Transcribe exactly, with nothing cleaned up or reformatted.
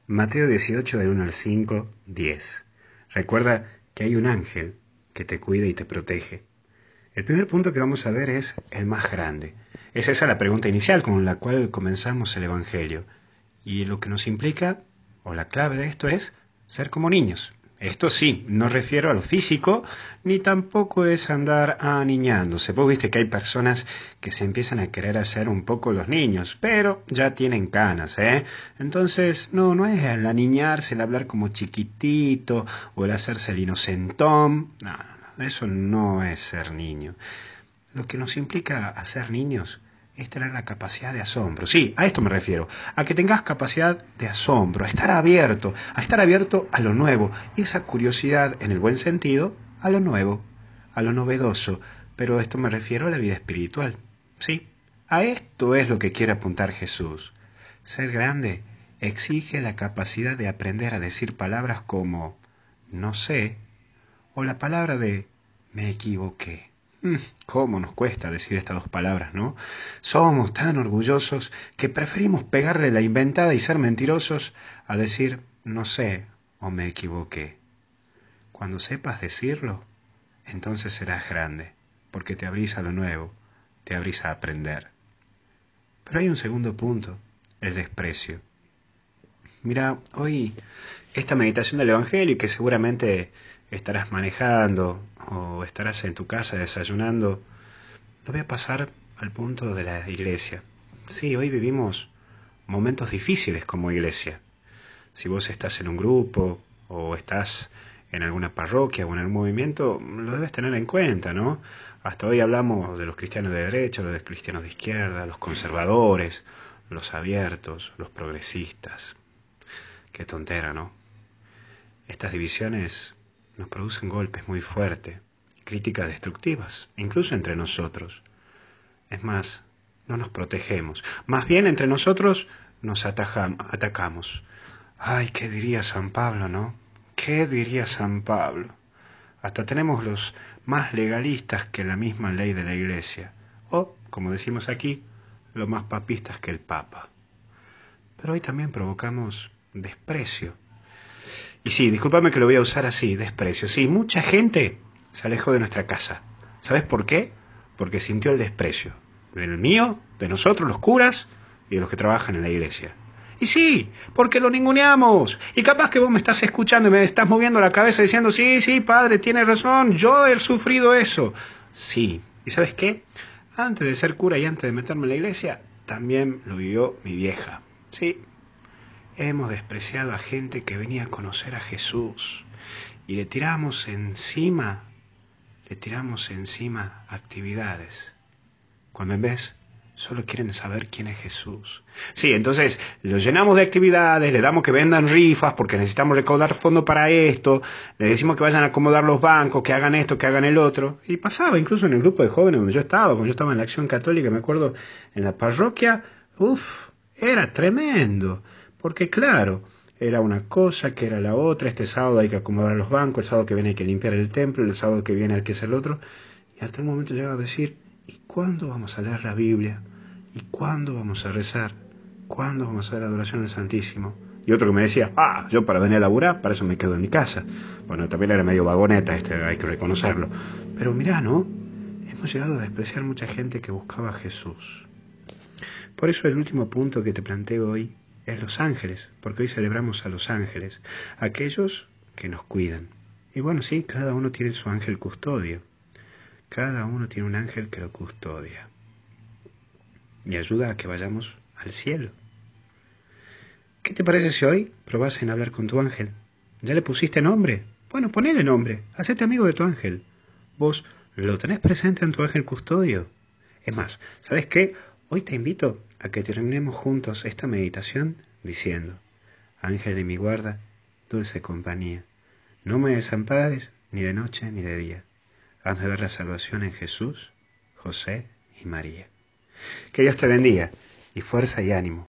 Mateo dieciocho, del uno al cinco, diez. Recuerda que hay un ángel que te cuida y te protege. El primer punto que vamos a ver es el más grande. Es esa la pregunta inicial con la cual comenzamos el Evangelio. Y lo que nos implica, o la clave de esto, es ser como niños. Esto sí, no refiero a lo físico, ni tampoco es andar aniñándose. Vos viste que hay personas que se empiezan a querer hacer un poco los niños, pero ya tienen canas, ¿eh? Entonces, no, no es el aniñarse, el hablar como chiquitito, o el hacerse el inocentón. No, no, eso no es ser niño. Lo que nos implica hacer niños es tener la capacidad de asombro. Sí, a esto me refiero, a que tengas capacidad de asombro, a estar abierto, a estar abierto a lo nuevo, y esa curiosidad, en el buen sentido, a lo nuevo, a lo novedoso, pero esto me refiero a la vida espiritual. Sí, a esto es lo que quiere apuntar Jesús. Ser grande exige la capacidad de aprender a decir palabras como no sé, o la palabra de me equivoqué. ¿Cómo nos cuesta decir estas dos palabras, no? Somos tan orgullosos que preferimos pegarle la inventada y ser mentirosos a decir no sé o me equivoqué. Cuando sepas decirlo, entonces serás grande, porque te abrís a lo nuevo, te abrís a aprender. Pero hay un segundo punto, el desprecio. Mira, hoy esta meditación del Evangelio, que seguramente estarás manejando o estarás en tu casa desayunando, lo voy a pasar al punto de la iglesia. Sí, hoy vivimos momentos difíciles como iglesia. Si vos estás en un grupo o estás en alguna parroquia o en algún movimiento, lo debes tener en cuenta, ¿no? Hasta hoy hablamos de los cristianos de derecha, de los cristianos de izquierda, los conservadores, los abiertos, los progresistas. Qué tontera, ¿no? Estas divisiones nos producen golpes muy fuertes, críticas destructivas, incluso entre nosotros. Es más, no nos protegemos. Más bien entre nosotros nos atajam- atacamos. Ay, ¿qué diría San Pablo, no? ¿Qué diría San Pablo? Hasta tenemos los más legalistas que la misma ley de la Iglesia. O, como decimos aquí, los más papistas que el Papa. Pero hoy también provocamos desprecio. Y sí, discúlpame que lo voy a usar así, desprecio. Sí, mucha gente se alejó de nuestra casa. ¿Sabes por qué? Porque sintió el desprecio. Del mío, de nosotros, los curas, y de los que trabajan en la iglesia. Y sí, porque lo ninguneamos. Y capaz que vos me estás escuchando y me estás moviendo la cabeza diciendo, sí, sí, padre, tienes razón, yo he sufrido eso. Sí, ¿y sabes qué? Antes de ser cura y antes de meterme en la iglesia, también lo vivió mi vieja. Sí, hemos despreciado a gente que venía a conocer a Jesús y le tiramos encima, le tiramos encima actividades, cuando en vez solo quieren saber quién es Jesús. Sí, entonces lo llenamos de actividades, le damos que vendan rifas porque necesitamos recaudar fondos para esto, le decimos que vayan a acomodar los bancos, que hagan esto, que hagan el otro. Y pasaba incluso en el grupo de jóvenes donde yo estaba, cuando yo estaba en la Acción Católica, me acuerdo en la parroquia, uff, era tremendo. Porque claro, era una cosa que era la otra, este sábado hay que acomodar los bancos, el sábado que viene hay que limpiar el templo, el sábado que viene hay que hacer el otro, y hasta el momento llegaba a decir, ¿y cuándo vamos a leer la Biblia? ¿Y cuándo vamos a rezar? ¿Cuándo vamos a hacer la adoración al Santísimo? Y otro que me decía, ah, yo para venir a laburar, para eso me quedo en mi casa. Bueno, también era medio vagoneta, este, hay que reconocerlo. Pero mirá, ¿no? Hemos llegado a despreciar mucha gente que buscaba a Jesús. Por eso el último punto que te planteo hoy es los ángeles, porque hoy celebramos a los ángeles, aquellos que nos cuidan. Y bueno, sí, cada uno tiene su ángel custodio. Cada uno tiene un ángel que lo custodia y ayuda a que vayamos al cielo. ¿Qué te parece si hoy probás en hablar con tu ángel? ¿Ya le pusiste nombre? Bueno, ponele nombre, hacete amigo de tu ángel. Vos lo tenés presente en tu ángel custodio. Es más, ¿sabes qué? Hoy te invito a que terminemos juntos esta meditación diciendo, ángel de mi guarda, dulce compañía, no me desampares ni de noche ni de día. Hazme ver la salvación en Jesús, José y María. Que Dios te bendiga y fuerza y ánimo.